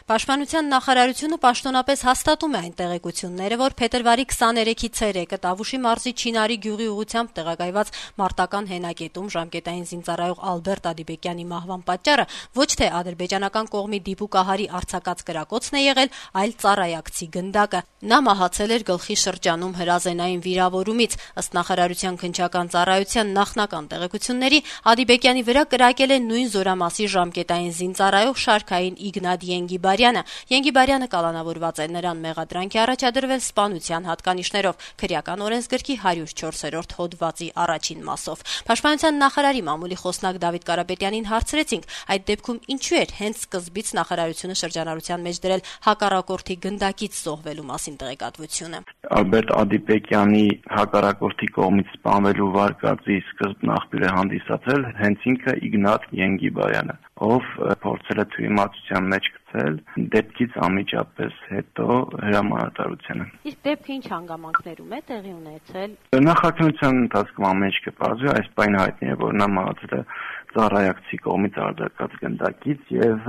Պաշտպանության նախարարությունը պաշտոնապես հաստատում է այն տեղեկությունները, որ փետրվարի 23-ի ցերեկը Տավուշի մարզի Չինարի գյուղի ուղղությամբ տեղակայված մարտական հենակետում ժամկետային զինծառայող Ալբերտ Ադիբեկյանի մահվան պատճառը ոչ թե ադրբեջանական կողմի դիպուկահարի արձակած կրակոցն է եղել, այլ ծառայակցի գնդակը։ Նա մահացել էր գլխի շրջանում հրազենային վիրավորումից։ Ըստ նախարարության քննչական ծառայության նախնական տեղեկությունների, Ադիբեկյանի վրա կրակել է նույն զորամասի ժամկետային զինծառայող շարքային Իգնատ Ենգիբարյանը։ Ենգիբարյանը կալանավորված է, նրան մեղադրանք է առաջադրվել սպանության հատկանիշներով քրեական օրենսգրքի 104-րդ հոդվածի առաջին մասով։ Պաշտպանության նախարարի մամուլի խոսնակ Դավիթ Կարապետյանին հարցրեցինք, այդ դեպքում ինչու էր հենց սկզբից նախարարությունը շրջանառության մեջ դրել հակառակորդի գնդակից զոհվելու մասին տեղեկատվությունը։ Ալբերտ Ադիբեկյանի հակառակորդի կողմից սպանվելու վարկածի սկզբնաղբյուր է հանդիսացել հենց ինքը Իգնատ Ենգիբարյանը, ով փորձել է թյուրիմացության մեջ գցել դեպքից անմիջապես հետո հրամանատարությունը։ Իսկ դեպքը ինչ հանգամանքներում է տեղի ունեցել։ Նախաքննության ընթացքում ամեն ինչ կպարզվի, այս պայն հայտնի է, որ նա մահացել է ծառայակցի կողմից արձակած գնդակից եւ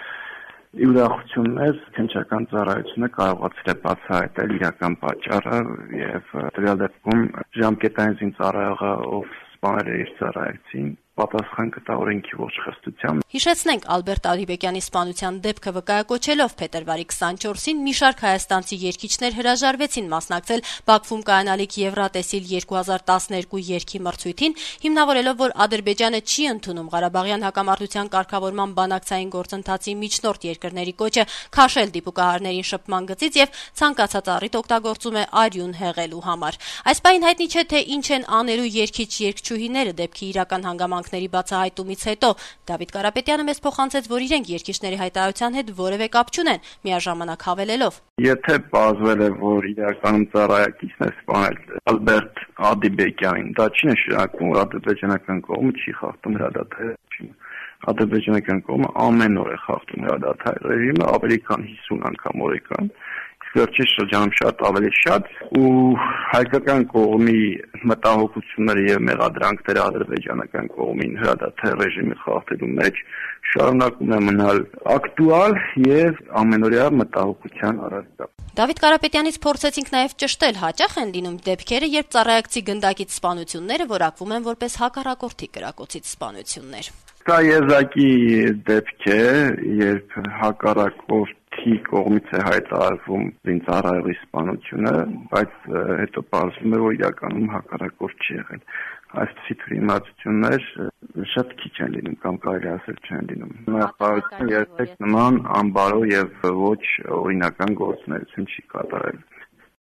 ուրախություն մեզ քննչական ծառայությունը կարողացել է բացահայտել իրական պատճառը եւ տվյալ դեպքում ժամկետային զինծառայողը, ով սպանել է իր ծառայակցին, պատասխան կտա օրենքի ողջ խստությամբ։ Հիշեցնենք, Ալբերտ Ադիբեկյանի սպանության դեպքը վկայակոչելով փետրվարի 24-ին մի շարք հայաստանցի երգիչներ հրաժարվեցին մասնակցել Բաքվում կայանալիք Եվրատեսիլ 2012 երգի մրցույթին, հիմնավորելով, որ Ադրբեջանը չի ընդունում Ղարաբաղյան հակամարտության կարգավորման բանակցային գործընթացի միջնորդ երկրների կոչը քաշել դիպուկահարներին շփման գծից եւ ցանկացած առիթ օգտագործում է արյուն հեղելու համար։ Այս պայն հայտնի չէ, թե ինչ են անելու երգիչ-երգչուհիները դեպքի իրական հանգամանքների բացահայտումից հետո։ Դավիթ Կարապետյանը մեզ փոխանցեց, որ իրենք երգիչների հայտարարության հետ որևէ կապ չունեն, միաժամանակ հավելելով. Եթե պարզվել է, որ իրականում ծառայակիցն է սպանել Ալբերտ Ադիբեկյանին, դա չի նշանակում, որ ադրբեջանական կողմը չի խախտում հրադադարի ռեժիմը։ Ադրբեջանական կողմը ամեն օր է խախտում հրադադարի ռեժիմը, ավելի քան 50 անգամ օրական։ Վերջին շրջանում շատ ավելի շատ ու հայկական կողմի մտահոգությունները եւ մեղադրանքները ադրբեջանական կողմին հրադադարի ռեժիմի խախտելու մեջ շարունակում է մնալ ակտուալ եւ ամենօրյա մտահոգության առարկա։ Դավիթ Կարապետյանից փորձեցինք նաեւ ճշտել, հաճախ են լինում դեպքերը, երբ ծառայակցի գնդակից սպանությունները որակվում են որպես հակառակորդի կրակոցից սպանություններ։ Կա եզակի դեպք է, երբ հակառակորդի կողմից է հայտարարվում զինծառայողի սպանությունը, բայց հետո պարզվում է, որ իրականում հակառակորդ չի եղել։ Այսպիսի թյուրիմացություններ շատ քիչ են լինում կամ կարելի ասել չեն լինում։ Նախարարությունը երբեք նման անբարո եւ ոչ օրինական գործունեություն չի կատարել։